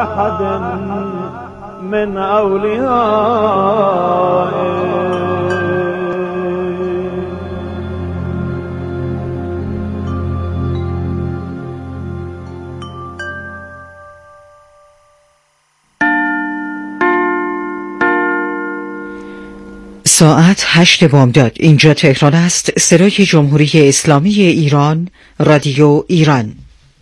أحد من أوليائه. ساعت 8 بامداد. اینجا تهران است. صدای جمهوری اسلامی ایران، رادیو ایران.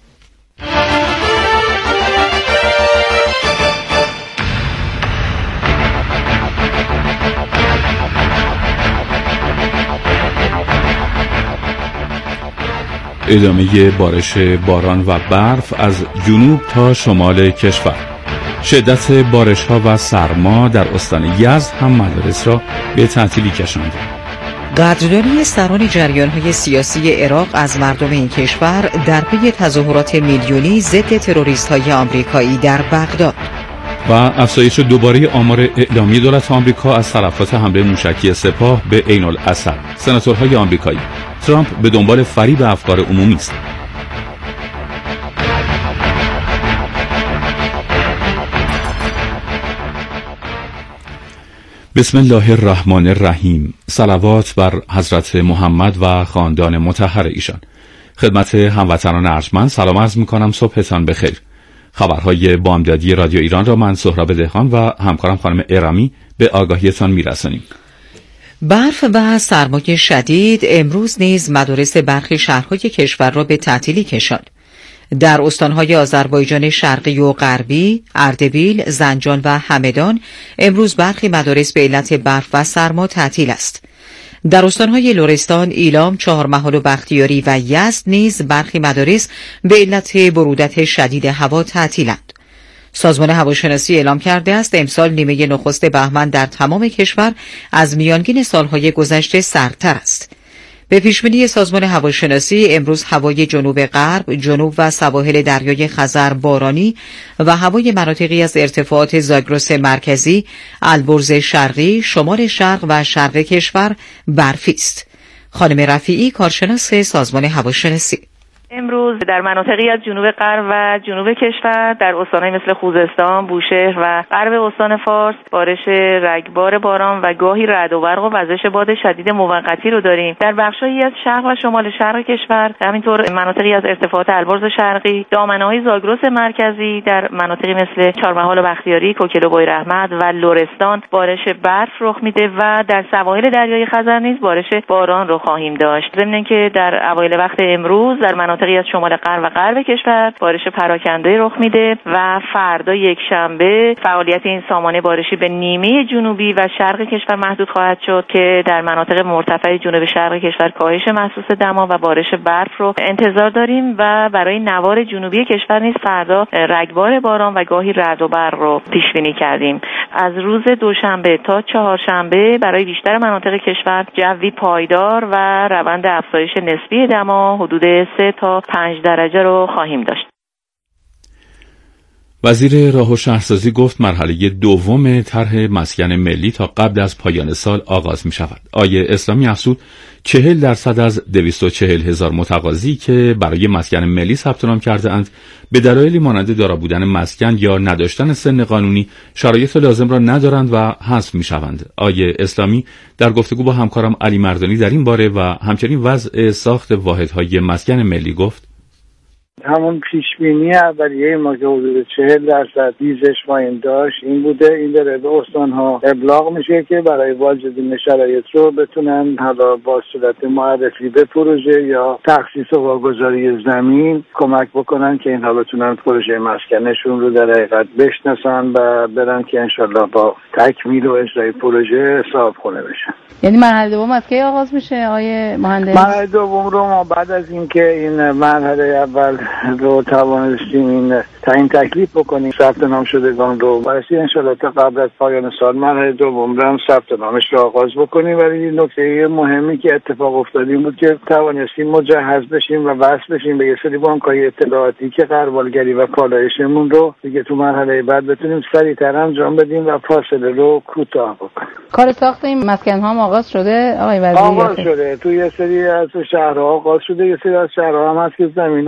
ادامه بارش باران و برف از جنوب تا شمال کشور. شدت بارش‌ها و سرما در استان یزد هم مدارس را به تعطیلی کشاند. قدردانی سران جریان‌های سیاسی عراق از مردم این کشور در پی تظاهرات میلیونی ضد تروریست‌های آمریکایی در بغداد. و افزایش دوباره آمار اعلامی دولت آمریکا از تلفات حمله موشکی سپاه به عین الاسد. سناتورهای آمریکایی: ترامپ به دنبال فریب افکار عمومی است. بسم الله الرحمن الرحیم. صلوات بر حضرت محمد و خاندان مطهر ایشان. خدمت هموطنان ارجمند سلام عرض می‌کنم. صبحتان بخیر. خبرهای بامدادی رادیو ایران را من سهراب دهقان و همکارم خانم ارمی به آگاهیتان میرسانیم. برف و سرمای شدید امروز نیز مدارس برخی شهرهای کشور را به تعطیلی کشاند. در استانهای آذربایجان شرقی و غربی، اردبیل، زنجان و همدان امروز برخی مدارس به علت برف و سرما تعطیل است. در استانهای لرستان، ایلام، چهارمحال و بختیاری و یزد نیز برخی مدارس به علت برودت شدید هوا تعطیلند. سازمان هواشناسی اعلام کرده است امسال نیمه نخست بهمن در تمام کشور از میانگین سالهای گذشته سردتر است. به پیشبینی سازمان هواشناسی امروز هوای جنوب غرب، جنوب و سواحل دریای خزر بارانی و هوای مناطقی از ارتفاعات زاگرس مرکزی، البرز شرقی، شمال شرق و شرق کشور برفی است. خانم رفیعی، کارشناس سازمان هواشناسی: امروز در مناطقی از جنوب غرب و جنوب کشور در استان‌های مثل خوزستان، بوشهر و غرب استان فارس بارش رگبار باران و گاهی رعد و برق و وزش باد شدید موقتی رو داریم. در بخش‌هایی از شرق و شمال شرق کشور، همینطور مناطقی از ارتفاعات البرز شرقی، دامنه‌های زاگرس مرکزی، در مناطقی مثل چهارمحال و بختیاری، کوکل و بویراحمد و لرستان بارش برف رخ میده و در سواحل دریای خزر نیز بارش باران رو خواهیم داشت. ضمن اینکه در اوایل وقت امروز در مناطقی از شمال غرب و غرب کشور بارش پراکنده رخ میده و فردا یکشنبه فعالیت این سامانه بارشی به نیمه جنوبی و شرق کشور محدود خواهد شد که در مناطق مرتفع جنوب شرق کشور کاهش محسوس دما و بارش برف رو انتظار داریم و برای نوار جنوبی کشور نیز فردا رگبار باران و گاهی رعد و برق رو پیش بینی کردیم. از روز دوشنبه تا چهارشنبه برای بیشتر مناطق کشور جوی پایدار و روند افزایش نسبی دما حدود 3 تا 5 درجه رو خواهیم داشت. وزیر راه و شهرسازی گفت مرحله دوم طرح مسکن ملی تا قبل از پایان سال آغاز می شود. آیه اسلامی افزود 40% از 240,000 متقاضی که برای مسکن ملی ثبت نام کرده اند به دلایلی مانند دارا بودن مسکن یا نداشتن سن قانونی شرایط لازم را ندارند و حذف می شوند. آیه اسلامی در گفتگو با همکارم علی مردانی در این باره و همچنین وضع ساخت واحدهای مسکن ملی گفت: همون پیشبینی اولیه ما که حدود 40% ریزش خواهیم داشت این بوده. این داره به استان‌ها ابلاغ میشه که برای واجدین شرایط رو بتونن حالا با صورت معرفی به پروژه یا تخصیص و واگذاری زمین کمک بکنن که اینها بتونن پروژه مسکنشون رو در حقیقت بشناسن و برن که انشالله با تکمیل و اجرای پروژه صاحبخونه بشن. یعنی مرحله دوم از کی آغاز میشه آقای مهندس؟ مرحله دوم رو ما بعد از اینکه این مرحله اول رو توانستیم این تعیین تکلیف بکنیم ثبت نام شدگان رو برای انشالله تا قبل از پایان سال مرحله دوم رو هم ثبت نامش رو آغاز بکنیم. ولی نکته مهمی که اتفاق افتادیم بود که توانستیم مجهز بشیم و وصل بشیم به یه سری بانک‌های اطلاعاتی که غربالگری و پالایشمون رو دیگه تو مرحله بعد بتونیم سریع‌تر انجام بدیم و فاصله رو کوتاه بکنیم. کار ساخت این مسکن ها آغاز شده آقای وزیر؟ آغاز شده، تو یه سری از شهرها آغاز شده، یه سری از شهرها هم هست که زمین آماده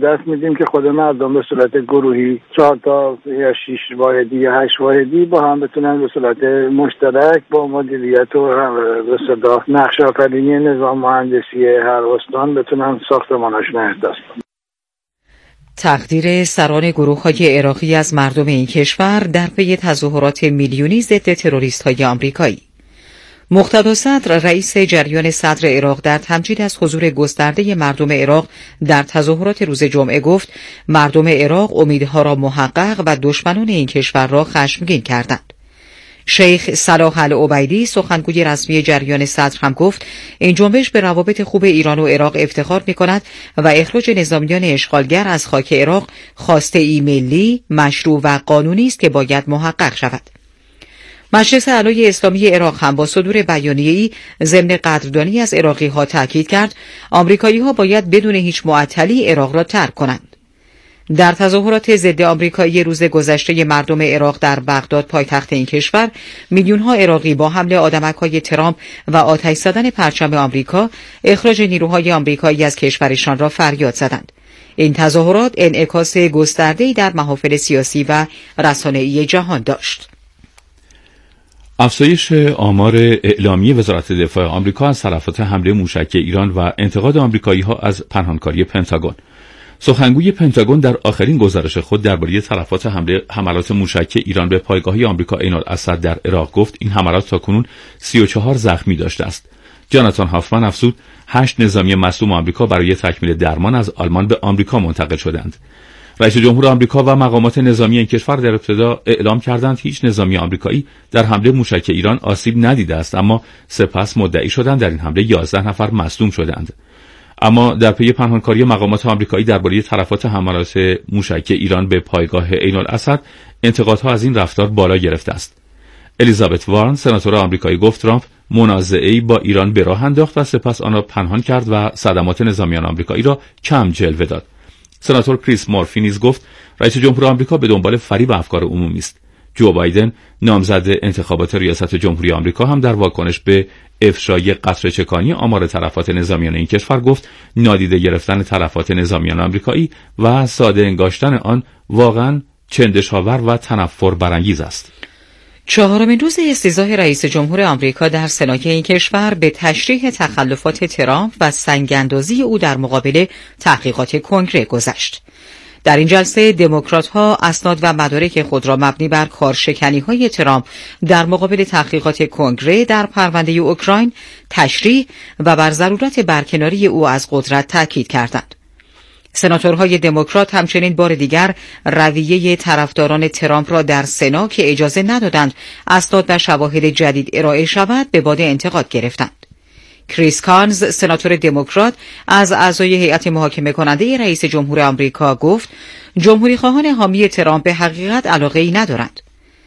دست میدیم که خود مردم به صورت گروهی 4 تا یا 6 واحدی یا 8 واحدی با هم بتونن به صورت مشترک با مدیریت و به صدا نقش آفرینی نظام مهندسی هر استان بتونن ساختماناشون احداث کنن. تقدیر سران گروه‌های عراقی از مردم این کشور در پی تظاهرات میلیونی ضد تروریست‌های آمریکایی. مقتدا صدر رئیس جریان صدر عراق در تمجید از حضور گسترده مردم عراق در تظاهرات روز جمعه گفت مردم عراق امیدها را محقق و دشمنان این کشور را خشمگین کردند. شیخ صلاح العبیدی سخنگوی رسمی جریان صدر هم گفت این جنبش به روابط خوب ایران و عراق افتخار می‌کند و اخراج نظامیان اشغالگر از خاک عراق خواسته‌ای ملی، مشروع و قانونی است که باید محقق شود. مجلس اعلی اسلامی عراق هم با صدور بیانیه‌ای ضمن قدردانی از عراقی‌ها تاکید کرد آمریکایی‌ها باید بدون هیچ معطلی عراق را ترک کنند. در تظاهرات ضد آمریکایی روز گذشته مردم عراق در بغداد پایتخت این کشور میلیون‌ها عراقی با حمله آدمک‌های ترامپ و آتش زدن پرچم آمریکا اخراج نیروهای آمریکایی از کشورشان را فریاد زدند. این تظاهرات انعکاس گسترده‌ای در محافل سیاسی و رسانه‌ای جهان داشت. افزایش آمار اعلامی وزارت دفاع آمریکا از تلفات حمله موشکی ایران و انتقاد آمریکایی‌ها از پنهانکاری پنتاگون. سخنگوی پنتاگون در آخرین گزارش خود درباره تلفات حملات موشکی ایران به پایگاه‌های آمریکا عین الاسد در عراق گفت این حملات تاکنون 34 زخمی داشته است. جاناتان هافمن افزود 8 نظامی مصدوم آمریکا برای تکمیل درمان از آلمان به آمریکا منتقل شدند. رئیس جمهور آمریکا و مقامات نظامی این کشور در ابتدا اعلام کردند هیچ نظامی آمریکایی در حمله موشکی ایران آسیب ندیده است، اما سپس مدعی شدند در این حمله 11 نفر مصدوم شدند. اما در پی پنهانکاری مقامات آمریکایی درباره تلفات حملات موشکی ایران به پایگاه عین الاسد انتقادها از این رفتار بالا گرفته است. الیزابت وارن سناتور آمریکایی گفت ترامپ منازعه‌ای با ایران به راه انداخت و سپس آن را پنهان کرد و صدمات نظامیان آمریکایی را کم جلوه داد. سناتور کریس مورفی نیز گفت رئیس جمهور آمریکا به دنبال فریب افکار عمومی است. جو بایدن نامزد انتخابات ریاست جمهوری آمریکا هم در واکنش به افشای قطره‌چکانی آمار تلفات نظامیان این کشور گفت نادیده گرفتن تلفات نظامیان آمریکایی و ساده انگاشتن آن واقعاً چندش‌آور و تنفر برانگیز است. چهارمین روز استیضاح رئیس جمهور آمریکا در سنای این کشور به تشریح تخلفات ترامپ و سنگ‌اندازی او در مقابل تحقیقات کنگره گذشت. در این جلسه دموکرات‌ها اسناد و مدارک خود را مبنی بر کارشکنی‌های ترامپ در مقابل تحقیقات کنگره در پرونده اوکراین تشریح و بر ضرورت برکناری او از قدرت تاکید کردند. سناتورهای دموکرات همچنین بار دیگر رویه طرفداران ترامپ را در سنا که اجازه ندادند اسناد و شواهد جدید ارائه شود به باد انتقاد گرفتند. کریس کانز سناتور دموکرات از اعضای هیئت محاکمه کننده رئیس جمهور آمریکا گفت جمهوری خواهان حامی ترامپ به حقیقت علاقه‌ای ندارند.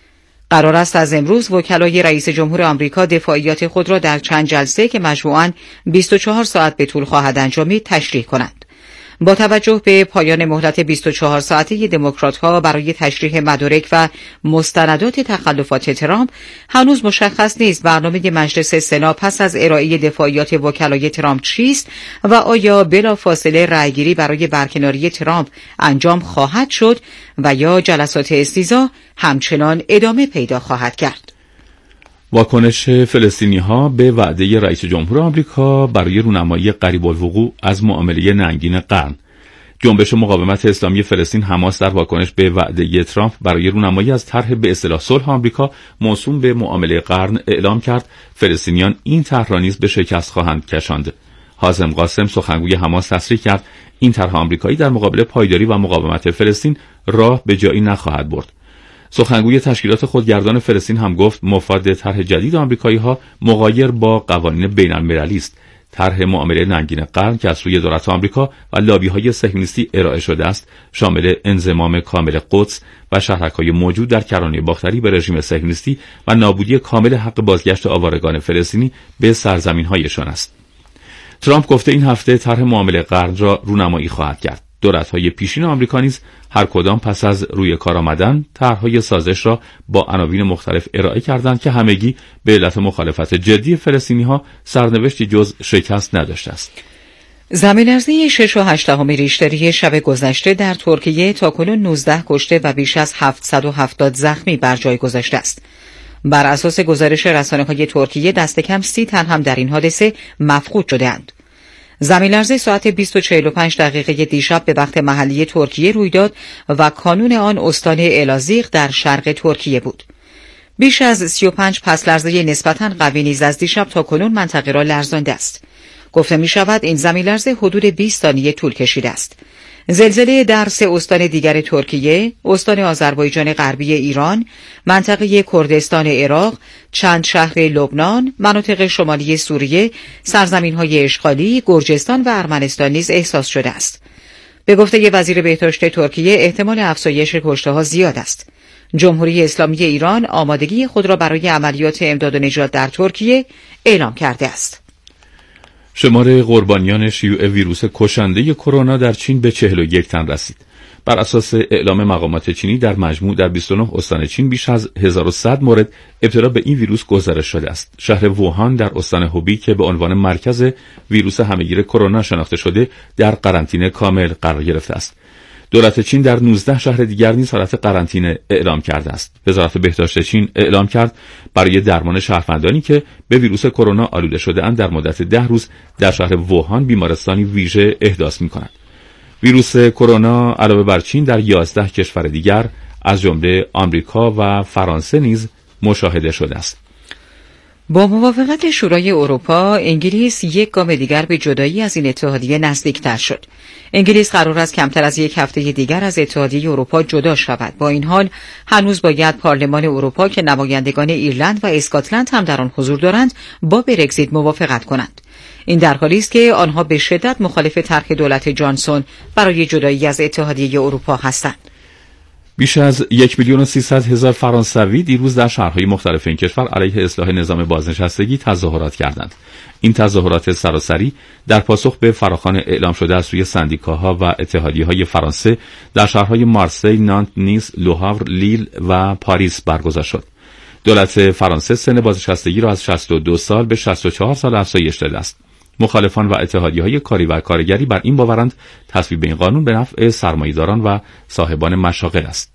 قرار است از امروز وکلای رئیس جمهور آمریکا دفاعیات خود را در چند جلسه که مجموعاً 24 ساعت به طول خواهد انجامید تشریح کنند. با توجه به پایان مهلت 24 ساعته دموکرات‌ها برای تشریح مدارک و مستندات تخلفات ترامپ، هنوز مشخص نیست برنامه مجلس سنا پس از ارائه دفاعیات وکلای ترامپ چیست و آیا بلافاصله رأیگیری برای برکناری ترامپ انجام خواهد شد و یا جلسات استیضاح همچنان ادامه پیدا خواهد کرد. واکنش فلسطینی‌ها به وعده رئیس جمهور آمریکا برای رونمایی قریب الوقوع از معامله ننگین قرن. جنبش مقاومت اسلامی فلسطین حماس در واکنش به وعده ترامپ برای رونمایی از طرح به اصطلاح صلح آمریکا موسوم به معامله قرن اعلام کرد فلسطینیان این طرح را نیز به شکست خواهند کشاند. حازم قاسم سخنگوی حماس تصریح کرد این طرح آمریکایی در مقابل پایداری و مقاومت فلسطین راه به جایی نخواهد برد. سخنگوی تشکیلات خودگردان فلسطین هم گفت مفاد طرح جدید آمریکایی‌ها مغایر با قوانین بین‌المللی است. طرح معامله ننگین قرن که از سوی دولت آمریکا و لابی‌های صهیونیستی ارائه شده است، شامل انضمام کامل قدس و شهرک‌های موجود در کرانه باختری به رژیم صهیونیستی و نابودی کامل حق بازگشت آوارگان فلسطینی به سرزمین‌هایشان است. ترامپ گفته این هفته طرح معامله قرن را رونمایی خواهد کرد. دولت‌های پیشین آمریکا نیز هر کدام پس از روی کار آمدن طرح‌های سازش را با عناوین مختلف ارائه کردند که همگی به علت مخالفت جدی فلسطینی‌ها سرنوشتی جز شکست نداشته است. زمین‌لرزه 6.8 ریشتری شب گذشته در ترکیه تاکنون 19 کشته و بیش از 770 زخمی بر جای گذاشته است. بر اساس گزارش رسانه‌های ترکیه دست کم 30 تن هم در این حادثه مفقود شده‌اند. زمین‌لرزه ساعت 20:45 دیشب به وقت محلی ترکیه روی داد و کانون آن استان الازیق در شرق ترکیه بود. بیش از 35 پس‌لرزه نسبتاً قوی نیز از دیشب تا کنون منطقه را لرزانده است. گفته می شود این زمین‌لرزه حدود 20 ثانیه طول کشیده است. زلزله در 3 استان دیگر ترکیه، استان آذربایجان غربی ایران، منطقه کردستان عراق، چند شهر لبنان، مناطق شمالی سوریه، سرزمین‌های اشغالی، گرجستان و ارمنستان نیز احساس شده است. به گفته وزیر بهداشت ترکیه احتمال افزایش کشته‌ها زیاد است. جمهوری اسلامی ایران آمادگی خود را برای عملیات امداد و نجات در ترکیه اعلام کرده است. شمار قربانیان شیوع ویروس کشنده کرونا در چین به 41 تن رسید. بر اساس اعلام مقامات چینی در مجموع در 29 استان چین بیش از 1100 مورد ابتلا به این ویروس گزارش شده است. شهر ووهان در استان هوبی که به عنوان مرکز ویروس همهگیر کرونا شناخته شده در قرنطینه کامل قرار گرفته است. دولت چین در 19 شهر دیگر نیز حالت قرنطینه اعلام کرده است. وزارت بهداشت چین اعلام کرد برای درمان شهروندانی که به ویروس کرونا آلوده شده‌اند در مدت 10 روز در شهر ووهان بیمارستانی ویژه احداث می‌کند. ویروس کرونا علاوه بر چین در 11 کشور دیگر از جمله آمریکا و فرانسه نیز مشاهده شده است. با موافقت شورای اروپا، انگلیس یک گام دیگر به جدایی از این اتحادیه نزدیکتر شد. انگلیس قرار است کمتر از یک هفته دیگر از اتحادیه اروپا جدا شود. با این حال هنوز باید پارلمان اروپا که نمایندگان ایرلند و اسکاتلند هم در آن حضور دارند با برگزیت موافقت کنند. این در حالی است که آنها به شدت مخالف طرح دولت جانسون برای جدایی از اتحادیه اروپا هستند. بیش از 1,300,000 فرانسوی دیروز در شهرهای مختلف این کشور علیه اصلاح نظام بازنشستگی تظاهرات کردند. این تظاهرات سراسری در پاسخ به فراخوان اعلام شده از سوی سندیکاها و اتحادیه‌های فرانسه در شهرهای مارسی، نانت، نیس، لوهاور، لیل و پاریس برگزار شد. دولت فرانسه سن بازنشستگی را از 62 سال به 64 سال افزایش داده است. مخالفان و اتحادیه‌های کاری و کارگری بر این باورند تصویب این قانون به نفع سرمایه‌داران و صاحبان مشاغل است.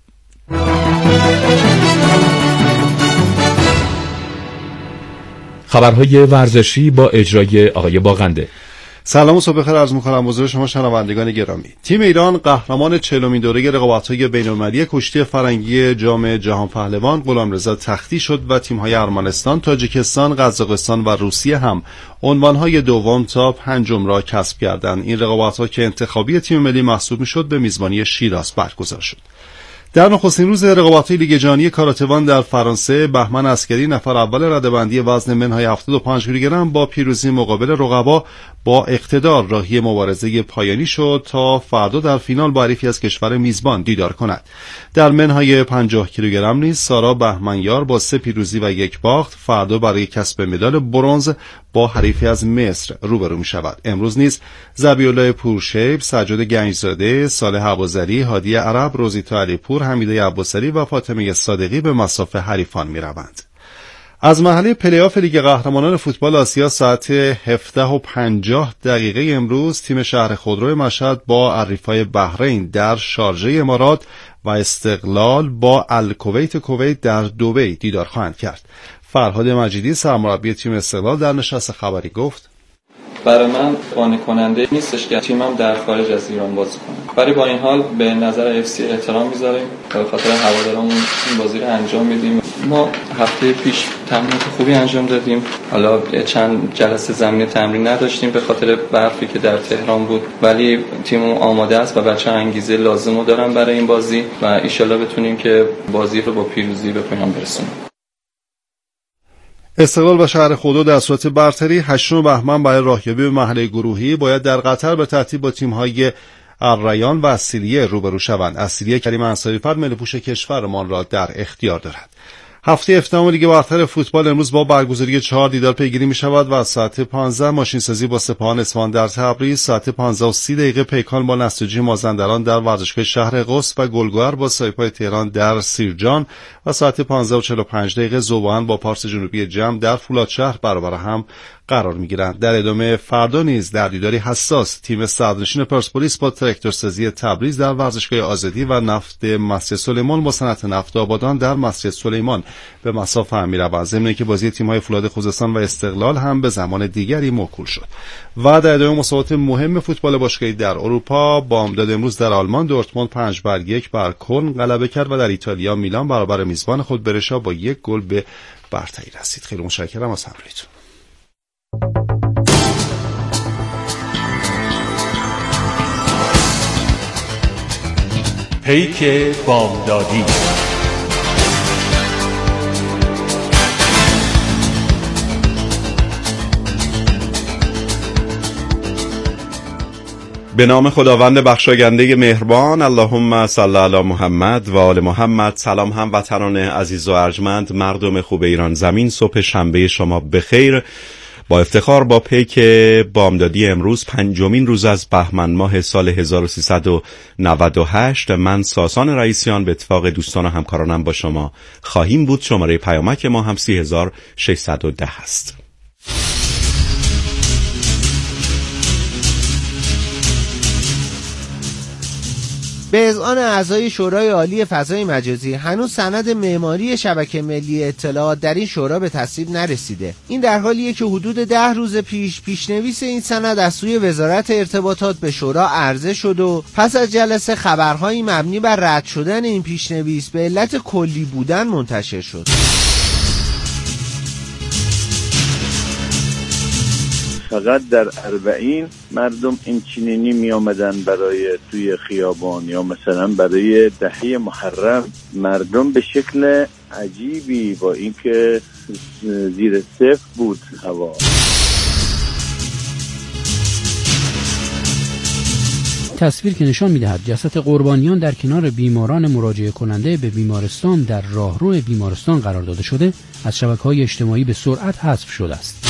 خبرهای ورزشی با اجرای آقای باغنده. سلام و صبح بخیر عرض می‌کنم حضور شما شنوندگان گرامی. تیم ایران قهرمان 40مین دوره رقابت‌های بین‌المللی کشتی فرنگی جام جهان پهلوان غلامرضا تختی شد و تیم‌های ارمنستان، تاجیکستان، قزاقستان و روسیه هم عنوان‌های دوم تا پنجم را کسب کردند. این رقابت‌ها که انتخابی تیم ملی محسوب می‌شد به میزبانی شیراز برگزار شد. در نخستین روز رقابت‌های لیگ جهانی کاراتوان در فرانسه، بهمن عسکری نفر اول رده‌بندی وزن منهای 75 کیلوگرم با پیروزی مقابل رقبا با اقتدار راهی مبارزه پایانی شد تا فردا در فینال با حریفی از کشور میزبان دیدار کند. در منهای 50 کیلوگرم نیز سارا بهمنیار با 3 پیروزی و 1 باخت فردا برای کسب مدال برنز با حریفی از مصر روبرو می شود. امروز نیز ذبیح‌الله پورشیب، سجاد گنجزاده، صالح ابوذری، هادی عرب، روزیتا علیپور، حمیده عباسلی و فاطمه صادقی به مصاف حریفان می روند. از مرحله پلی‌آف لیگ قهرمانان فوتبال آسیا ساعت 17:50 امروز تیم شهر خودرو مشهد با الرفای بحرین در شارجه امارات و استقلال با الکویت کویت در دبی دیدار خواهند کرد. فرهاد مجیدی سرمربی تیم استقلال در نشست خبری گفت: برای من قانع کننده نیستش که تیمم در خارج از ایران بازی کنه، ولی با این حال به نظر FC احترام میذاریم و به خاطر هوادارمون این بازی رو انجام میدیم. ما هفته پیش تمرینات خوبی انجام دادیم، حالا چند جلسه زمین تمرین نداشتیم به خاطر برفی که در تهران بود، ولی تیممون آماده است و بچه‌ها انگیزه لازمو دارن برای این بازی و ان شاءالله بتونیم که بازی رو با پیروزی به پایان برسونیم. استقلال و شهر خودرو در صورت برتری 8 بهمن برای راهیابی به مرحله گروهی باید در قطر به ترتیب با تیم‌های الریان و اسیلیه روبرو شوند. اسیلیه کریم انصاری فرد ملی‌پوش کشورمان را در اختیار دارد. هفته افتتاح لیگ برتر فوتبال امروز با برگزاری 4 دیدار پیگیری می شود و از ساعت 15 ماشینسازی با سپاهان اصفهان در تبریز، ساعت 15:30 پیکان با نساجی مازندران در ورزشگاه شهر قدس و گلگهر با سایپای تهران در سیرجان و ساعت 15:45 ذوبان با پارس جنوبی جم در فولادشهر برابر هم قرار می‌گیرند. در ادامه فردا نیز در دیداری حساس تیم صدرنشین پرسپولیس با تراکتورسازی تبریز در ورزشگاه آزادی و نفت مسجد سلیمان با صنعت نفت آبادان در مسجد سلیمان به مساف هم می‌روند. ضمن که بازی تیم‌های فولاد خوزستان و استقلال هم به زمان دیگری موکول شد. و در ادامه مسابقات مهم فوتبال باشگاهی در اروپا، بامداد امروز در آلمان دورتموند 5-1 بر کلن غلبه کرد و در ایتالیا میلان برابر میزبان خود برشا با 1 گل به برتری رسید. خیلی متشکرم از همراهیتون. پیک بامدادی. به نام خداوند بخشاینده مهربان، اللهم صل علی محمد و آل محمد. سلام هموطنان عزیز و ارجمند، مردم خوب ایران زمین، صبح شنبه شما بخیر. با افتخار با پیک بامدادی امروز 5مین روز از بهمن ماه سال 1398 من ساسان رئیسیان به اتفاق دوستان و همکارانم با شما خواهیم بود. شماره پیامک ما هم 30610 است. به اذعان اعضای شورای عالی فضای مجازی هنوز سند معماری شبکه ملی اطلاعات در این شورا به تصویب نرسیده. این در حالیه که حدود 10 روز پیش پیشنویس این سند از سوی وزارت ارتباطات به شورا عرضه شد و پس از جلسه خبرهایی مبنی بر رد شدن این پیشنویس به علت کلی بودن منتشر شد. فقط در 40 مردم این چنینی می آمدن برای توی خیابان یا مثلا برای دهه محرم. مردم به شکل عجیبی با اینکه زیر صفر بود هوا. تصویر که نشان می‌دهد جسد قربانیان در کنار بیماران مراجعه کننده به بیمارستان در راهرو بیمارستان قرار داده شده از شبکه‌های اجتماعی به سرعت حذف شده است.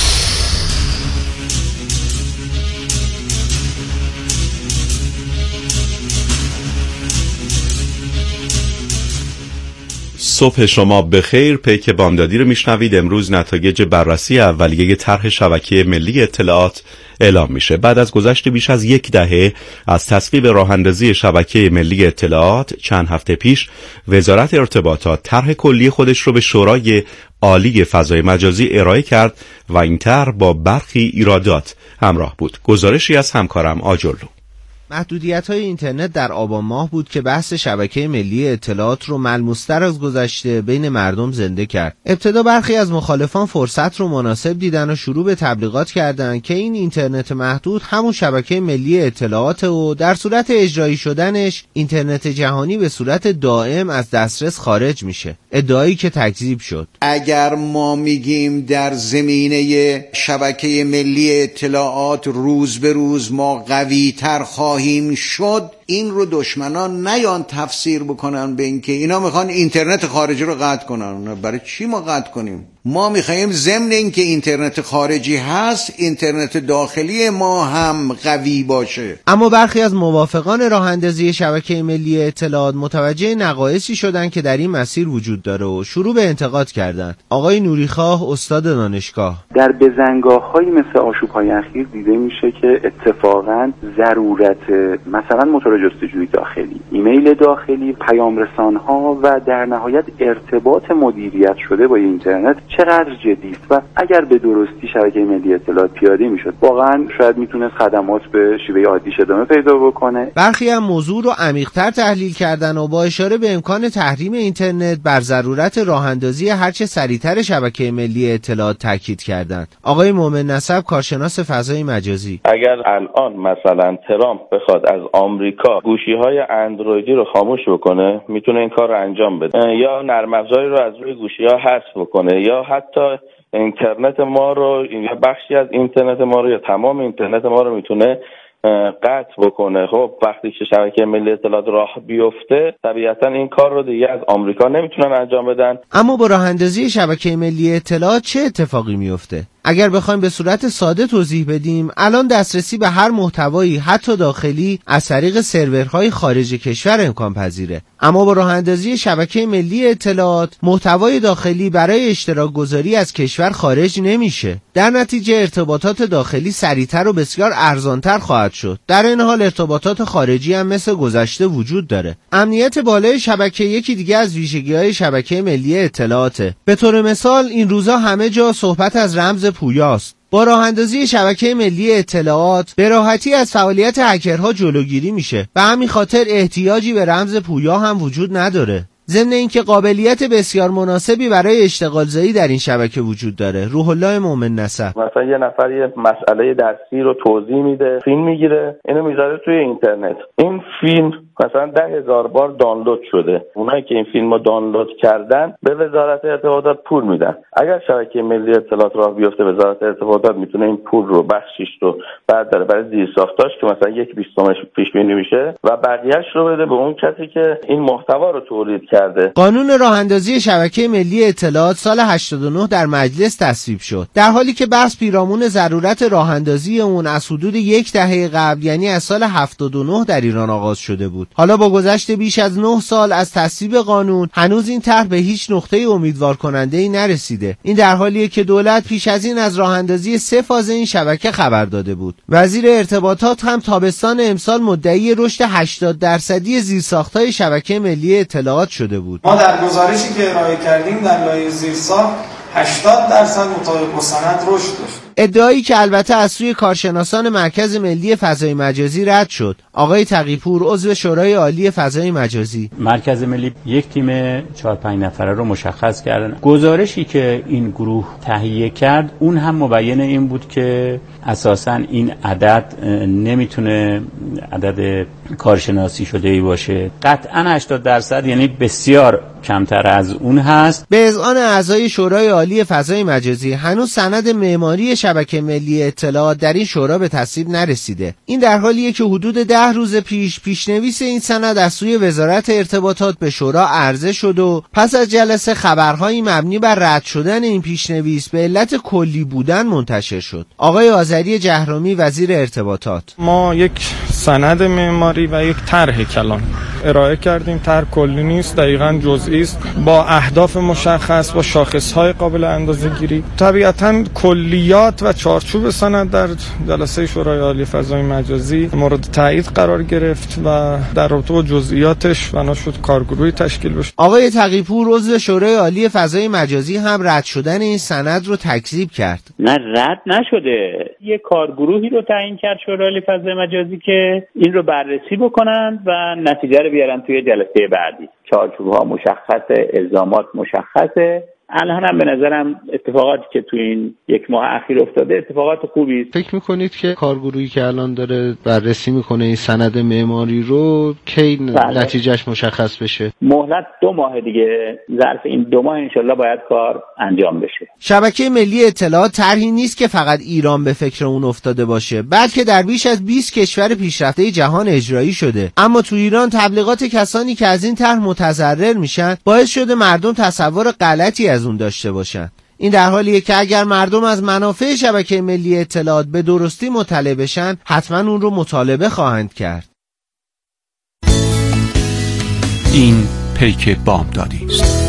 صبح شما بخیر. پیک بامدادی رو میشنوید. امروز نتایج بررسی اولیه طرح شبکه ملی اطلاعات اعلام میشه. بعد از گذشت بیش از 10 دهه از تصویب راه‌اندازی شبکه ملی اطلاعات چند هفته پیش وزارت ارتباطات طرح کلی خودش رو به شورای عالی فضای مجازی ارائه کرد و این طرح با برخی ایرادات همراه بود. گزارشی از همکارم آجرلو. محدودیت‌های اینترنت در آبان ماه بود که بحث شبکه ملی اطلاعات رو ملموس‌تر از گذشته بین مردم زنده کرد. ابتدا برخی از مخالفان فرصت رو مناسب دیدن و شروع به تبلیغات کردند که این اینترنت محدود همون شبکه ملی اطلاعات و در صورت اجرایی شدنش اینترنت جهانی به صورت دائم از دسترس خارج میشه. ادعایی که تکذیب شد. اگر ما میگیم در زمینه شبکه ملی اطلاعات روز به روز ما قوی‌تر خواهیم شد، این رو دشمنان نیان تفسیر بکنن به اینکه اینا میخوان اینترنت خارجی رو قطع کنن. برای چی ما قطع کنیم؟ ما میخوایم ضمن اینکه اینترنت خارجی هست اینترنت داخلی ما هم قوی باشه. اما برخی از موافقان راه اندازی شبکه ملی اطلاعات متوجه نقایصی شدند که در این مسیر وجود داره و شروع به انتقاد کردند. آقای نوریخواه استاد دانشگاه: در بزنگاه‌هایی مثل آشوب‌های اخیر دیده میشه که اتفاقاً ضرورت مثلا موتور جستجوی داخلی، ایمیل داخلی، پیام رسان‌ها و در نهایت ارتباط مدیریت شده با اینترنت چقدر جدی است و اگر به درستی شبکه ملی اطلاعات پیاده میشد واقعا شاید میتونست خدمات به شیوه عادیش ادامه پیدا بکنه. برخی هم موضوع رو عمیق‌تر تحلیل کردن و با اشاره به امکان تحریم اینترنت بر ضرورت راه‌اندازی هرچه سریعتر شبکه ملی اطلاعات تاکید کردند. آقای مومن نسب کارشناس فضای مجازی: اگر الان مثلا ترامپ بخواد از آمریکا گوشی‌های اندرویدی رو خاموش بکنه میتونه این کار رو انجام بده، یا نرم افزاری رو از روی گوشی‌ها حذف بکنه، یا حتی اینترنت ما رو یا بخشی از اینترنت ما رو یا تمام اینترنت ما رو میتونه قطع بکنه. خب وقتی که شبکه ملی اطلاعات راه بیفته طبیعتا این کار رو دیگه از آمریکا نمیتونن انجام بدن. اما با راه اندازی شبکه ملی اطلاعات چه اتفاقی میفته؟ اگر بخوایم به صورت ساده توضیح بدیم، الان دسترسی به هر محتوایی حتی داخلی از طریق سرورهای خارج کشور امکان پذیره. اما با راه اندازی شبکه ملی اطلاعات محتوای داخلی برای اشتراک گذاری از کشور خارج نمیشه. در نتیجه ارتباطات داخلی سریعتر و بسیار ارزانتر خواهد شد. در این حال ارتباطات خارجی هم مثل گذشته وجود داره. امنیت بالای شبکه یکی دیگه از ویژگی‌های شبکه ملی اطلاعاته. به طور مثال این روزا همه جا صحبت از رمز پویاست. با راه اندازی شبکه ملی اطلاعات به راحتی از فعالیت هکرها جلوگیری میشه. به همین خاطر احتیاجی به رمز پویا هم وجود نداره. ضمن اینکه قابلیت بسیار مناسبی برای اشتغالزایی در این شبکه وجود داره. روح الله مومن نسب مثلا یه نفر یه مسئله درسی رو توضیح میده، فیلم میگیره، اینو میذاره توی اینترنت. این فیلم مثلا 10,000 بار دانلود شده. اونایی که این فیلم رو دانلود کردن به وزارت ارتباطات پول میدن. اگر شبکه ملی اطلاعات راه بیفته، وزارت ارتباطات میتونه این پول رو بخشیش رو برداره برای زیرساختاش که مثلا 1/20 پیش بینی میشه و بقیه‌اش رو بده به اون کسی که این محتوا رو تولید کرده. قانون راه اندازی شبکه ملی اطلاعات سال 89 در مجلس تصویب شد. در حالی که بحث پیرامون ضرورت راه اندازی اون از حدود یک دهه قبل، یعنی از سال 79 در ایران آغاز شده بود. حالا با گذشت بیش از 9 سال از تصویب قانون هنوز این طرح به هیچ نقطه امیدوار کننده‌ای نرسیده. این در حالیه که دولت پیش از این از راه اندازی 3 فاز این شبکه خبر داده بود. وزیر ارتباطات هم تابستان امسال مدعی رشد 80% زیرساخت‌های شبکه ملی اطلاعات شده بود. ما در گزارشی که ارائه کردیم در لایحه زیرساخت 80% مطابق با سند رشد داشت. ادعایی که البته از سوی کارشناسان مرکز ملی فضای مجازی رد شد. آقای تقی‌پور عضو شورای عالی فضای مجازی: مرکز ملی یک تیم 4-5 نفره رو مشخص کردن. گزارشی که این گروه تهیه کرد اون هم مبین این بود که اساساً این عدد نمیتونه عدد کارشناسی شده‌ای باشه. قطعاً 80% یعنی بسیار کمتر از اون هست. به اذعان اعضای شورای عالی فضای مجازی هنوز سند معماری شبکه ملی اطلاعات در این شورا به تصویب نرسیده. این در حالیه که حدود 10 روز پیش پیشنویس این سند از سوی وزارت ارتباطات به شورا عرضه شد و پس از جلسه خبرهایی مبنی بر رد شدن این پیشنویس به علت کلی بودن منتشر شد. آقای آذری جهرمی وزیر ارتباطات: ما یک سند معماری و یک طرح کلان ارائه کردیم. طرح کلی نیست، دقیقاً جزئی است، با اهداف مشخص، با شاخص‌های قابل اندازه‌گیری. طبیعتاً کلیات و چارچوب سند در جلسه شورای عالی فضای مجازی مورد تایید قرار گرفت و در رابطه با جزئیاتش بنا شد کارگروهی تشکیل بشه. آقای تقی‌پور عضو شورای عالی فضای مجازی هم رد شدن این سند رو تکذیب کرد. نه، رد نشده. یه کارگروهی رو تعیین کرد شورای عالی فضای مجازی که این رو بررسی بکنن و نتیجه رو بیارن توی جلسه بعدی. چارچوب‌ها مشخصه، الزامات مشخصه. الان هم به نظرم اتفاقاتی که تو این 1 ماه اخیر افتاده اتفاقات خوبی است. فکر میکنید که کارگروهی که الان داره بررسی میکنه این سند معماری رو کی نتیجهش مشخص بشه؟ مهلت 2 ماه دیگه. ظرف این 2 ماه انشالله باید کار انجام بشه. شبکه ملی اطلاعات طرحی نیست که فقط ایران به فکر اون افتاده باشه، بلکه در بیش از 20 کشور پیشرفته جهان اجرایی شده. اما تو ایران تبلیغات کسانی که از این طرح متضرر میشن باعث شده مردم تصور غلطی از اون داشته باشن. این در حالیه که اگر مردم از منافع شبکه ملی اطلاعات به درستی مطلع بشن حتما اون رو مطالبه خواهند کرد. این پیک بامدادی است.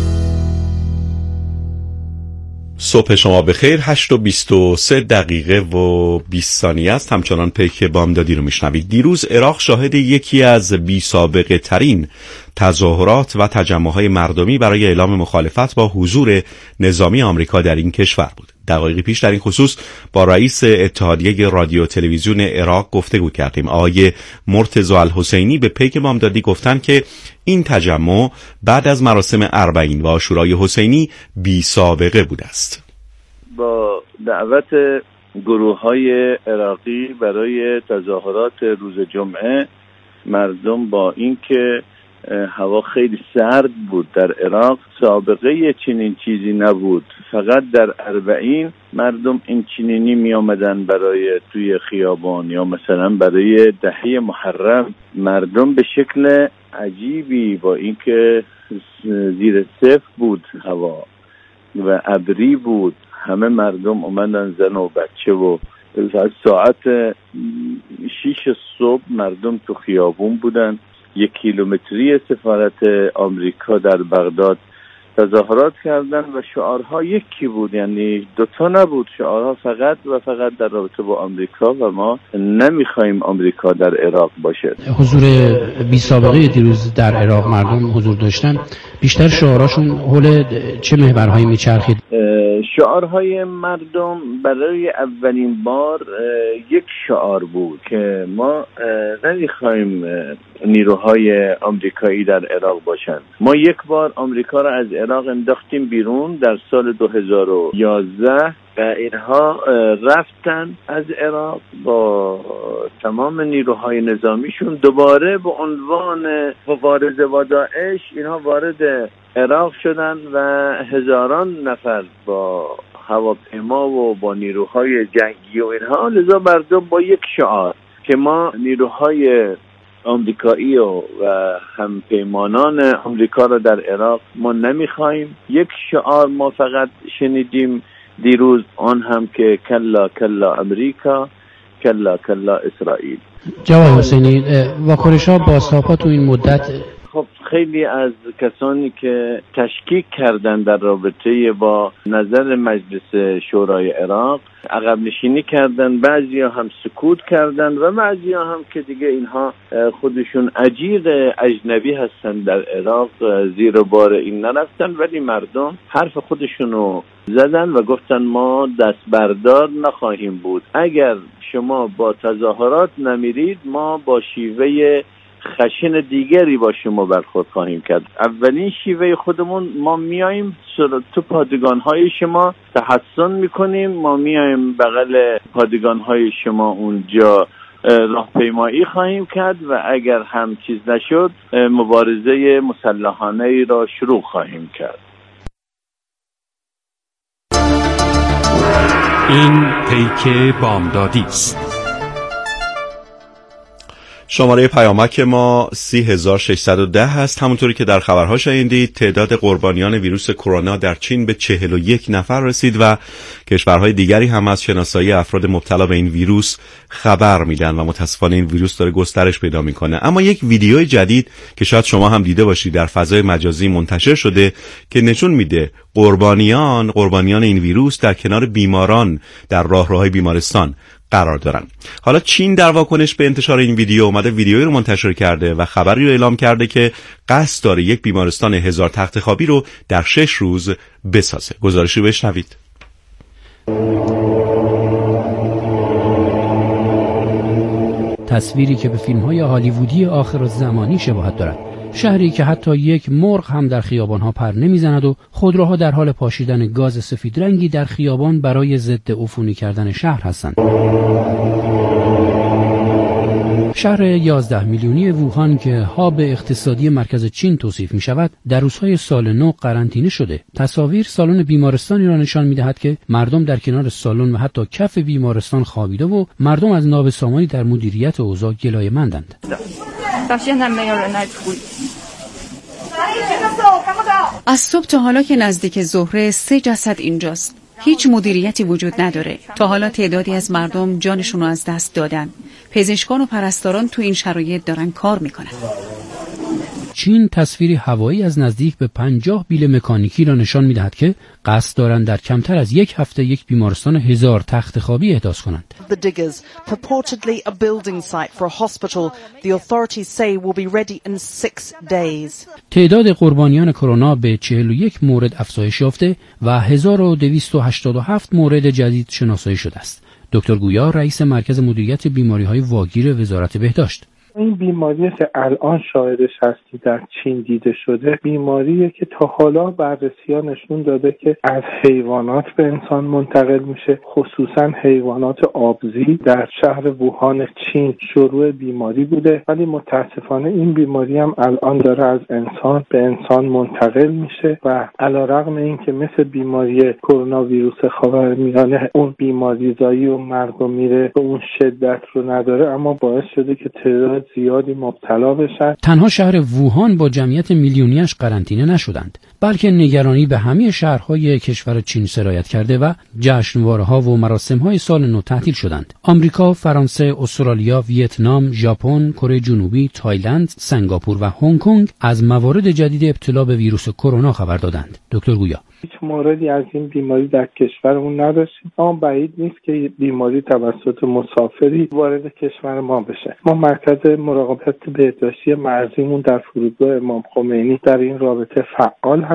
صبح شما بخیر. 8:23 و 20 ثانیه است. همچنان پیک بامدادی رو میشنوید. دیروز عراق شاهد یکی از بی سابقه ترین تظاهرات و تجمع‌های مردمی برای اعلام مخالفت با حضور نظامی آمریکا در این کشور بود. دقایقی پیش در این خصوص با رئیس اتحادیه رادیو تلویزیون عراق گفتگو کردیم. آقای مرتضی الحسینی به پیک بامدادی گفتند که این تجمع بعد از مراسم اربعین و عاشورای حسینی بی سابقه بوده است. با دعوت گروه‌های عراقی برای تظاهرات روز جمعه، مردم با اینکه هوا خیلی سرد بود در عراق. سابقه چنین چیزی نبود. فقط در اربعین مردم این چنینی می آمدن برای توی خیابان، یا مثلا برای دهه محرم مردم به شکل عجیبی، با اینکه زیر صفر بود هوا و ابری بود، همه مردم اومدن، زن و بچه، و ساعت 6 صبح مردم تو خیابون بودن. 1 کیلومتری سفارت آمریکا در بغداد تظاهرات کردن و شعارها یکی بود، یعنی دوتا نبود، شعارها فقط و فقط در رابطه با آمریکا و ما نمیخوایم آمریکا در عراق باشه. حضور بی سابقه دیروز در عراق مردم حضور داشتن، بیشتر شعارهاشون حول چه محورهایی میچرخید؟ شعارهای مردم برای اولین بار یک شعار بود که ما نمیخوایم نیروهای آمریکایی در عراق باشند. ما یک بار آمریکا را از عراق انداختیم بیرون در سال 2011 و اینها رفتن از عراق با تمام نیروهای نظامیشون، دوباره به عنوان مبارزه با داعش اینها وارد عراق شدن و هزاران نفر با هواپیما و با نیروهای جنگی و اینها. لذا مردم با یک شعار که ما نیروهای آمریکایی و همپیمانان آمریکا را در عراق ما نمیخوایم. یک شعار ما فقط شنیدیم دیروز، آن هم که کلا کلا امریکا، کلا کلا اسرائیل. جواد حسینی، واکنش‌ها بازتاب‌ها تو این مدت، خب خیلی از کسانی که تشکیک کردن در رابطه با نظر مجلس شورای عراق عقب نشینی کردن، بعضی هم سکوت کردن و بعضی هم که دیگه اینها خودشون اجیر اجنبی هستن در عراق، زیر بار این نرفتن، ولی مردم حرف خودشونو زدن و گفتن ما دست بردار نخواهیم بود. اگر شما با تظاهرات نمیرید ما با شیوه خشن دیگری با شما برخورد خواهیم کرد. اولین شیوه خودمون، ما میایم تو پادگان‌های شما تحصن میکنیم، ما میایم بغل پادگان‌های شما اونجا راهپیمایی خواهیم کرد و اگر هم چیز نشد مبارزه مسلحانه را شروع خواهیم کرد. این پیک بامدادی است. شماره پیامک ما 30610 هست. همونطوری که در خبرها شنیدید تعداد قربانیان ویروس کرونا در چین به 41 نفر رسید و کشورهای دیگری هم از شناسایی افراد مبتلا به این ویروس خبر میدن و متاسفانه این ویروس داره گسترش پیدا میکنه. اما یک ویدیو جدید که شاید شما هم دیده باشید در فضای مجازی منتشر شده که نشون میده قربانیان این ویروس در کنار بیماران در راهروهای بیمارستان قرار دارن. حالا چین در واکنش به انتشار این ویدیو اومده ویدیویی رو منتشر کرده و خبری رو اعلام کرده که قصد داره یک بیمارستان 1000 تخت خوابی رو در 6 روز بسازه. گزارشی رو بشنوید. تصویری که به فیلم‌های هالیوودی آخرالزمانی شباهت دارد. شهری که حتی یک مرغ هم در خیابان‌ها پر نمی‌زند و خودروها در حال پاشیدن گاز سفید رنگی در خیابان برای ضد عفونی کردن شهر هستند. شهر 11 میلیونی ووهان که هاب اقتصادی مرکز چین توصیف می شود در روزهای سال نو قرنطینه شده. تصاویر سالن بیمارستانی را نشان می دهد که مردم در کنار سالن و حتی کف بیمارستان خوابیده و مردم از نابسامانی در مدیریت اوضاع گلایه‌مندند. از صبح تا حالا که نزدیک ظهر 3 جسد اینجاست. هیچ مدیریتی وجود نداره. تا حالا تعدادی از مردم جانشون رو از دست دادن. پزشکان و پرستاران تو این شرایط دارن کار میکنن. چین تصویری هوایی از نزدیک به 50 بیل مکانیکی را نشان می‌دهد که قصد دارند در کمتر از یک هفته یک بیمارستان 1000 تخت خوابی احداث کنند. The diggers, purportedly a building site for a hospital, the authorities say will be ready in 6 days. تعداد قربانیان کرونا به 41 مورد افزایش یافته و 1287 مورد جدید شناسایی شده است. دکتر گویا رئیس مرکز مدیریت بیماری‌های واگیر وزارت بهداشت. این بیماری که الان شاهدش هستی در چین دیده شده بیماریه که تا حالا بررسی‌ها نشون داده که از حیوانات به انسان منتقل میشه، خصوصا حیوانات آبزی. در شهر ووهان چین شروع بیماری بوده، ولی متاسفانه این بیماری هم الان داره از انسان به انسان منتقل میشه و علیرغم اینکه مثل بیماری کرونا ویروس خاورمیانه اون بیماریزایی و مرگ و میره به اون شدت رو نداره، اما باعث شده که تعداد زیادی مبتلا بشن. تنها شهر ووهان با جمعیت میلیونیش قرنطینه نشدند، بلکه نگرانی به همه شهرهای کشور چین سرایت کرده و جشنواره‌ها و مراسم‌های سال نو تعطیل شدند. آمریکا، فرانسه، استرالیا، ویتنام، ژاپن، کره جنوبی، تایلند، سنگاپور و هنگ کنگ از موارد جدید ابتلا به ویروس کرونا خبر دادند. دکتر گویا هیچ موردی از این بیماری در کشورمون نداشتیم، اما بعید نیست که بیماری توسط مسافری وارد کشور ما بشه. ما مرکز مراقبت بهداشتی مرزیمون در فرودگاه امام خمینی در این رابطه فعال هست.